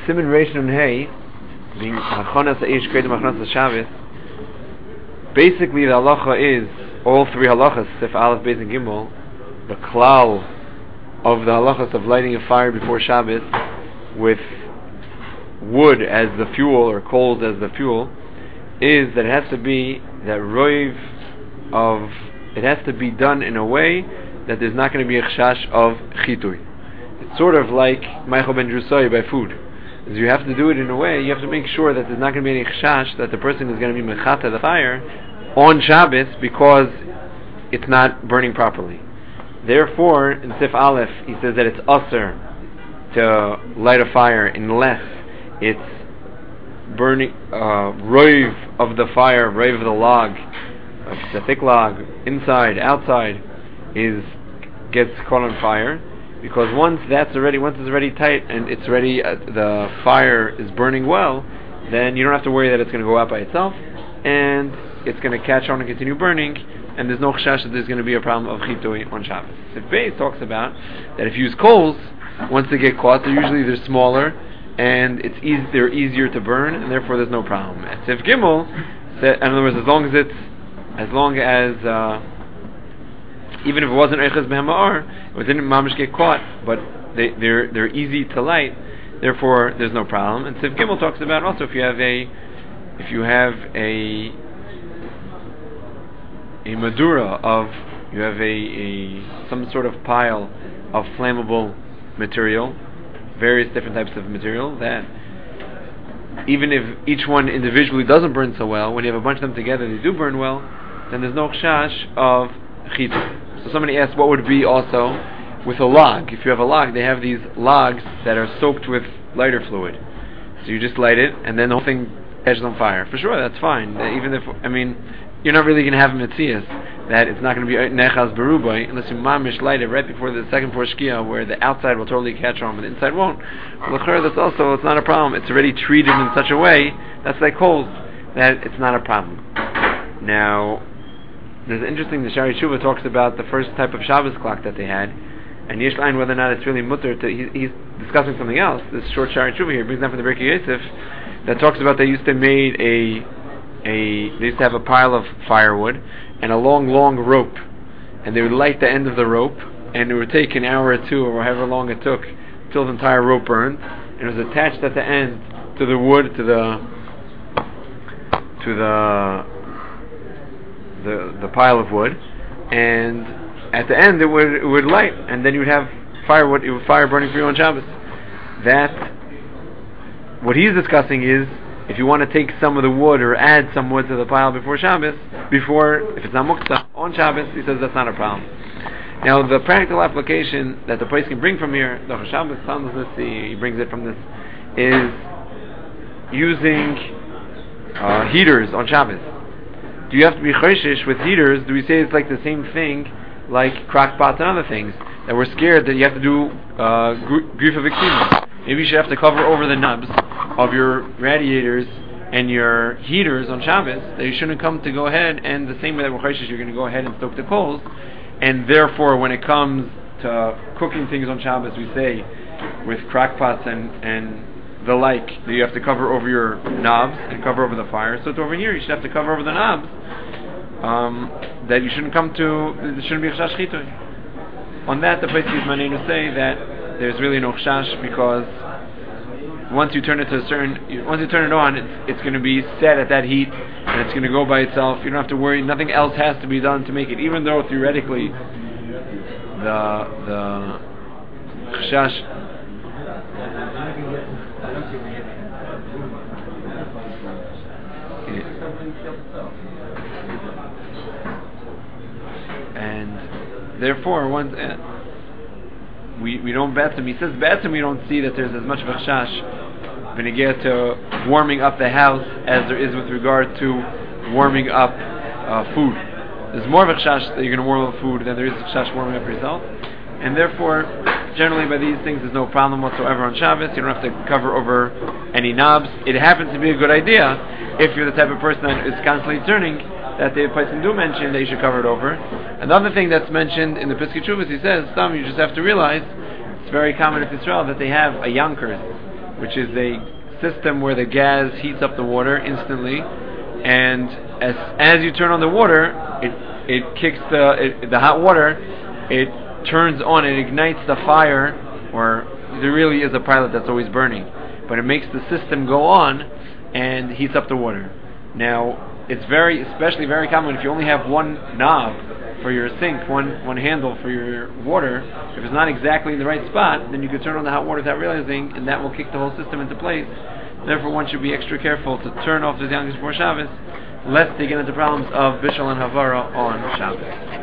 Siman Reish Nun Hey, being Hachonas Eish Kedem Hachonas Shabbos, basically the halacha is all three halachas, Sif Aleph, Beis and Gimel. The klal of the halachas of lighting a fire before Shabbos with wood as the fuel or coals as the fuel is that it has to be that roiv of it has to be done in a way that there's not going to be a chashash of chitui. It's sort of like Michael ben Drusai by food. Is you have to do it in a way, you have to make sure that there's not going to be any chashash that the person is going to be mechata the fire on Shabbos because it's not burning properly. Therefore, in Sif Aleph, he says that it's usher to light a fire unless it's burning roiv of the fire, roiv of the log, of the thick log, inside, outside, gets caught on fire. Because once it's already tight and it's ready, the fire is burning well, then you don't have to worry that it's going to go out by itself, and it's going to catch on and continue burning, and there's no chashash that there's going to be a problem of chitui on Shabbos. Sif Beis talks about that if you use coals, once they get caught, they're smaller, and they're easier to burn, and therefore there's no problem. At Sif Gimel, in other words, as long as even if it wasn't Eiches Behema'ar, it didn't mamish get caught, but they're easy to light, therefore there's no problem. And Sif Gimel talks about also if you have a madura you have some sort of pile of flammable material, various different types of material, that even if each one individually doesn't burn so well, when you have a bunch of them together they do burn well, then there's no chashash of chitui. So somebody asked what would be also with a log. If you have a log, they have these logs that are soaked with lighter fluid. So you just light it, and then the whole thing catches on fire. For sure, that's fine. Even if, you're not really going to have a mitzias that it's not going to be nechaz berubay unless you mamish light it right before the second for shkia, where the outside will totally catch on, but the inside won't. Well, that's also, it's not a problem. It's already treated in such a way, that's like coals, that it's not a problem. Now, there's interesting, the Shari Tshuva talks about the first type of Shabbos clock that they had, and Yesh Lain, whether or not it's really mutter he's discussing something else. This short Shari Tshuva here brings down from the Berkei Yosef that talks about they used to have a pile of firewood and a long rope, and they would light the end of the rope, and it would take an hour or two or however long it took till the entire rope burned, and it was attached at the end to the wood, to the pile of wood, and at the end it would light, and then you would have fire burning for you on Shabbos. That what he's discussing is if you want to take some of the wood or add some wood to the pile before Shabbos, if it's not muktzah on Shabbos, he says that's not a problem. Now the practical application that the place can bring from here, the Shabbos tells us, he brings it from this, is using heaters on Shabbos. Do you have to be choishish with heaters? Do we say it's like the same thing like crock pots and other things, that we're scared that you have to do grifa v'ksima? Maybe you should have to cover over the knobs of your radiators and your heaters on Shabbos, that you shouldn't come to go ahead, and the same way that we're choishish, you're going to go ahead and stoke the coals, and therefore when it comes to cooking things on Shabbos, we say with crock pots and the like, that you have to cover over your knobs and cover over the fire. So over here you should have to cover over the knobs, that you shouldn't come to, there shouldn't be a chashash chitui. On that, the place is manenu say that there's really no chashash, because once you turn it on, it's going to be set at that heat, and it's going to go by itself. You don't have to worry. Nothing else has to be done to make it, even though theoretically the chashash. And therefore, once we don't batzim. He says batzim we don't see that there's as much of a chashash when you get to warming up the house as there is with regard to warming up food. There's more of a chashash that you're going to warm up food than there is a chashash warming up yourself, and therefore, generally by these things, there's no problem whatsoever on Shabbos. You don't have to cover over any knobs. It happens to be a good idea if you're the type of person that is constantly turning, that the Paisim do mention that you should cover it over. Another thing that's mentioned in the Piskei Teshuvos, he says, you just have to realize, it's very common in Israel that they have a Yonkers, which is a system where the gas heats up the water instantly, and as you turn on the water, it kicks the hot water. It turns on, it ignites the fire, or there really is a pilot that's always burning, but it makes the system go on and heats up the water. Now, it's especially very common if you only have one knob for your sink, one handle for your water. If it's not exactly in the right spot, then you could turn on the hot water without realizing, and that will kick the whole system into place. Therefore, one should be extra careful to turn off the Zyankas before Shabbos, lest they get into problems of Bishul and Havara on Shabbos.